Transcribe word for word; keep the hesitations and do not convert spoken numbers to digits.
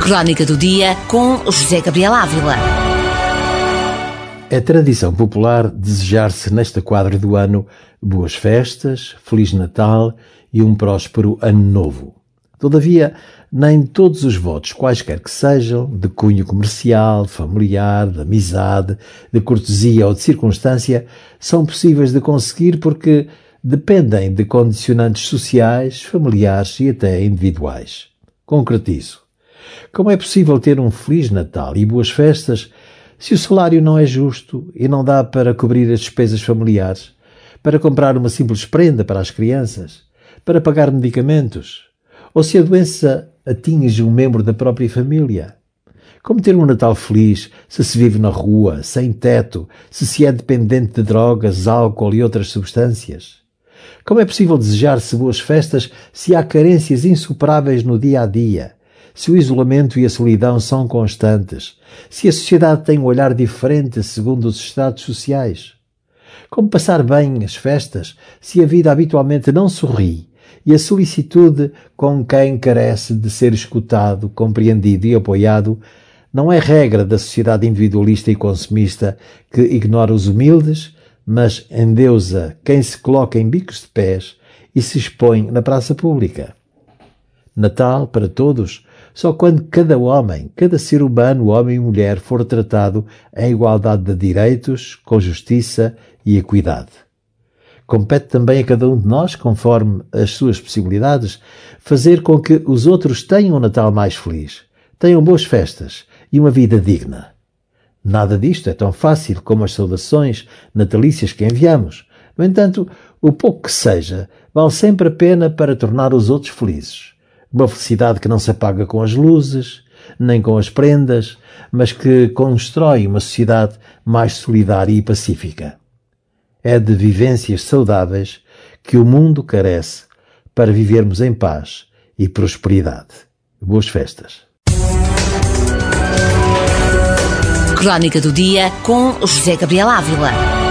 Crónica do Dia com José Gabriel Ávila. É tradição popular desejar-se nesta quadra do ano boas festas, Feliz Natal e um próspero Ano Novo. Todavia, nem todos os votos, quaisquer que sejam, de cunho comercial, familiar, de amizade, de cortesia ou de circunstância, são possíveis de conseguir porque dependem de condicionantes sociais, familiares e até individuais. Concretizo. Como é possível ter um Feliz Natal e boas festas se o salário não é justo e não dá para cobrir as despesas familiares, para comprar uma simples prenda para as crianças, para pagar medicamentos, ou se a doença atinge um membro da própria família? Como ter um Natal feliz se se vive na rua, sem teto, se se é dependente de drogas, álcool e outras substâncias? Como é possível desejar-se boas festas se há carências insuperáveis no dia-a-dia, se o isolamento e a solidão são constantes, se a sociedade tem um olhar diferente segundo os estratos sociais? Como passar bem as festas se a vida habitualmente não sorri e a solicitude com quem carece de ser escutado, compreendido e apoiado não é regra da sociedade individualista e consumista que ignora os humildes, mas endeusa quem se coloca em bicos de pés e se expõe na praça pública? Natal, para todos, só quando cada homem, cada ser humano, homem e mulher, for tratado em igualdade de direitos, com justiça e equidade. Compete também a cada um de nós, conforme as suas possibilidades, fazer com que os outros tenham um Natal mais feliz, tenham boas festas e uma vida digna. Nada disto é tão fácil como as saudações natalícias que enviamos. No entanto, o pouco que seja, vale sempre a pena para tornar os outros felizes. Uma felicidade que não se apaga com as luzes, nem com as prendas, mas que constrói uma sociedade mais solidária e pacífica. É de vivências saudáveis que o mundo carece para vivermos em paz e prosperidade. Boas festas. Crónica do Dia com José Gabriel Ávila.